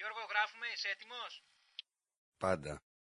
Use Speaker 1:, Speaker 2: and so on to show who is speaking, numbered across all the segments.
Speaker 1: Γιώργο, γράφουμε, είσαι έτοιμος?
Speaker 2: Πάντα.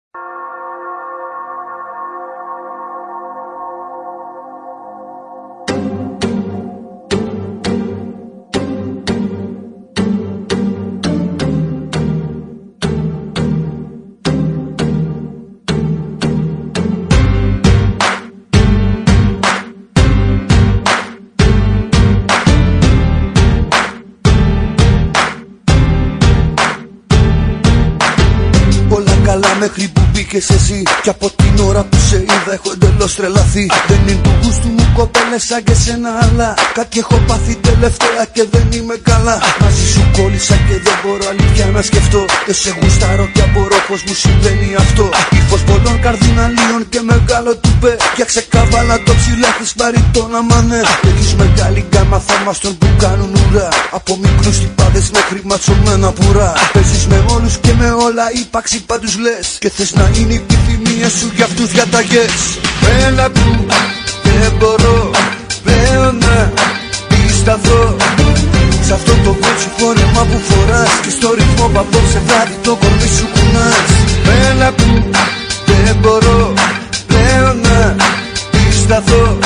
Speaker 3: Μέχρι που μπήκες εσύ κι από την ώρα που σε είδα έχω εντελώς τρελαθεί. Δεν είναι του γούστου μου κοπέλες σαν και σένα, αλλά κάτι έχω πάθει τελευταία και δεν είμαι καλά. Μαζί σου κόλλησα και δεν μπορώ αλήθεια να σκεφτώ. Δεν σε γουστάρω και απορώ πως μου συμβαίνει αυτό. Ύφος πολλών καρδιναλίων και μεγάλο τουπέ. Φτιάξε καβάλα το ψηλά της βαρυτόνα μανέ. Έχεις μεγάλη γκάμα θαυμαστών που κάνουν ουρά. Από μικρούς τυπάδες μέχρι ματσωμένα πουρά. Παίζεις με όλους και με όλα, ύπαρξη πάντους λες. Και θες να είναι η επιθυμία σου για αυτούς διαταγές. Έλα που δεν μπορώ πλέον να πισταθώ σ' αυτό το κότσι φόρεμα που φοράς. Και στο ρυθμό που απόψε βράδυ το κορμί σου κουνάς. Έλα που δεν μπορώ πλέον να πισταθώ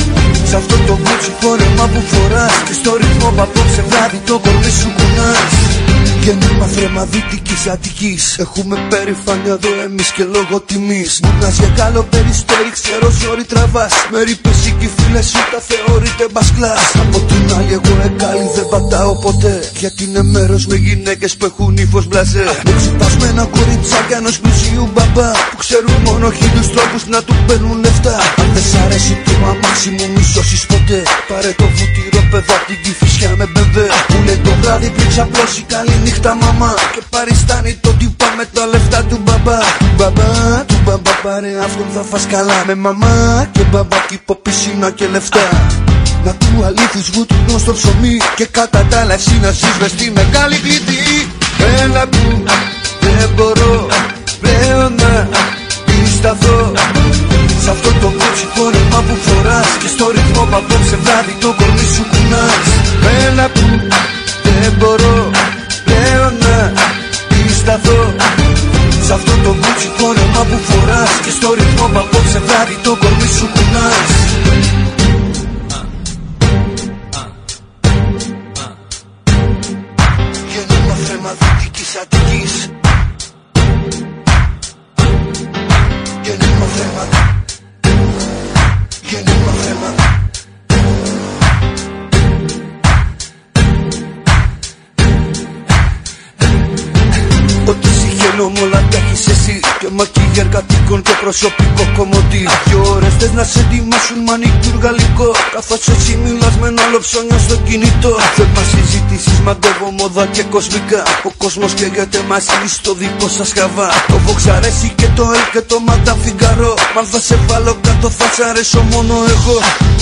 Speaker 3: σ' αυτό το κότσι φόρεμα που φοράς. Και στο ρυθμό που απόψε βράδυ το κορμί σου κουνάς. Γέννημα θρέμα Δυτικής Αττικής. Έχουμε περηφάνεια εδώ εμείς και λόγω τιμής. Μουνάς για καλό περιστέρι, ξέρω ζόρι τραβάς. Με ρίπες οι φίλες σου τα θεωρείτε μπασκλάς. Από την άλλη εγώ εκάλι δεν πατάω ποτέ, γιατί είναι μέρος με γυναίκες που έχουν ύφος μπλαζέ. Με ξυπασμένα κοριτσάκια ενός πλουσίου μπαμπά, που ξέρουν μόνο χίλιους τρόπους να του παίρνουν λεφτά. Αν δεν σ' αρέσει το αμάξι μου μη σώσεις ποτέ, πάρε το βουτυρό παιδό απ' την Κηφισιά με μπεβέ. Μου λέει το βράδυ πριν ξαπλώσει καλή νύχτα μαμά, και παριστάνει το τύπα με τα λεφτά του μπαμπά. Του μπαμπά πάρε αυτόν θα φας καλά. Με μαμά και μπαμπά κήπο πισίνα και λεφτά. Να του αλήθους βούτυνο στο ψωμί, και κατά τα άλλα εσύ να ζεις μες στη μεγάλη πληθή. Έλα που δεν μπορώ πλέον να πισταθώ σ' αυτό το κότσι φόρεμα που φοράς. Και στο ρυθμό που απόψε βράδυ το κορμί σου κουνάς. Έλα που δεν μπορώ πλέον να πισταθώ σ' αυτό το κότσι φόρεμα που φοράς. Και στο ρυθμό που απόψε βράδυ το κορμί σου κουνάς. Γέννημα θρέμα Δυτικής Αττικής. Γέννημα θρέμα. Γέννημα θρέμα. Ό,τι συγχαίνω μ' όλα τα έχεις εσύ, και μακιγιέρ κατοίκων και προσωπικό κομμωτή. 2 ώρες θες να σε ετοιμάσουν μανικιούρ γαλλικό, καθώς εσύ μιλάς με ένα άλλο ψώνιο στο κινητό. Θέμα συζητήσεις, μαντεύω μόδα και κοσμικά. Ο κόσμος καίγεται μαζί στο δικό σας χαβά. Το Vox αρέσει και το L και το Madame Figaro. Μα αν θα σε βάλω κάτω θα σ' αρέσω μόνο εγώ.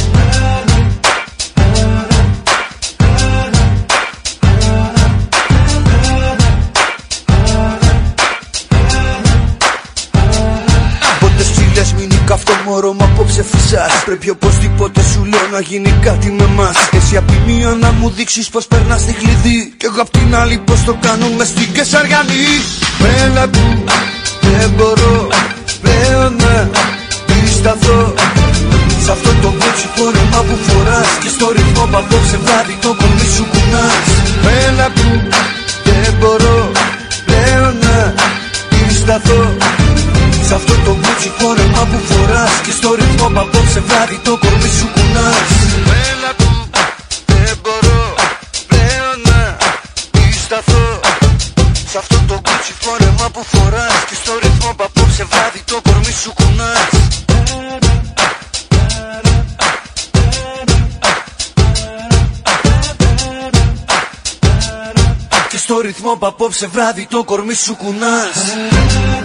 Speaker 3: Αυτό μωρό μου απόψε φυσάς. Πρέπει οπωσδήποτε σου λέω να γίνει κάτι με μας. Εσύ απ' τη μία να μου δείξεις πως περνάς τη κλειδί, κι εγώ απ' την άλλη πως το κάνουμε στην Κεσαριανή. Έλα που δεν μπορώ πλέον να πισταθώ σ' αυτό το κότσι φόρεμα που φοράς. Και στο ρυθμό που απόψε βράδυ το κορμί σου κουνάς. Έλα που δεν μπορώ πλέον να πισταθώ σ' αυτό το κότσι φόρεμα που φοράς. Και στο ρυθμό που απόψε βράδυ το κορμί σου κουνάς. Έλα που δεν μπορώ πλέον να πισταθώ σ' αυτό το κότσι φόρεμα που φοράς. Και στο ρυθμό που απόψε βράδυ το κορμί σου κουνάς. Και στο ρυθμό που απόψε βράδυ το κορμί σου κουνάς.